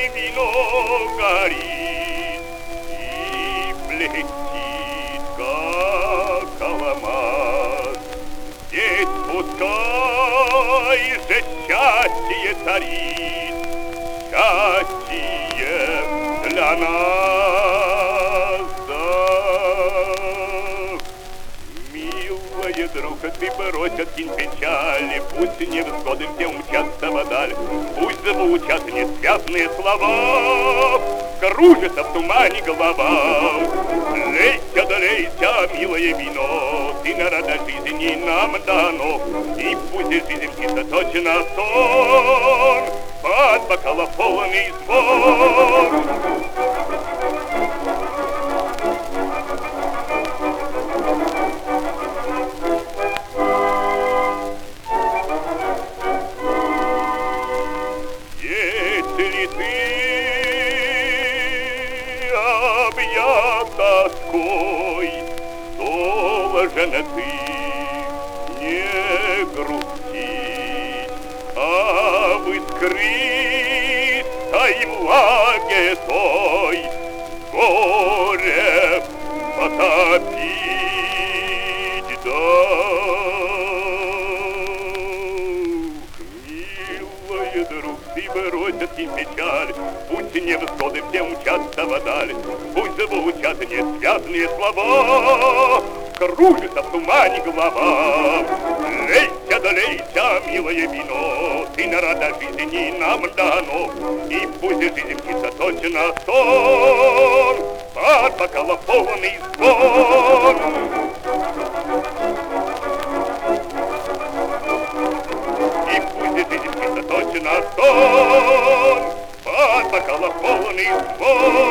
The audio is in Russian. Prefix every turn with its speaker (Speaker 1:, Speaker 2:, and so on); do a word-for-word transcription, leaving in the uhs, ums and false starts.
Speaker 1: вино горит и блестит, как алмаз. Здесь пускай же счастье царит, счастье для нас. Милая друг, ты брось, откинь печали, пусть невзгоды все умчатся вдаль, пусть звучат несвязные слова, кружится в тумане голова. Лейся, да лейся, милое вино, ты народа жизни нам дано, и пусть жизнь птица точно сон, под бокала полный звон. Если ты объят тоской, должен ты не грустить, а в искристой влаге той горе потопить. Да, милая друг, ты брось откинь печаль, пусть невзгоды все умчатся вдаль, пусть звучат несвязные слова, кружится в тумане голова. Лейся, да лейся, милое вино, ты народа жизни нам дано, и пусть жизнь птица точно сон, под бокала полный звон. И пусть жизнь птица точно сон, под бокала полный звон.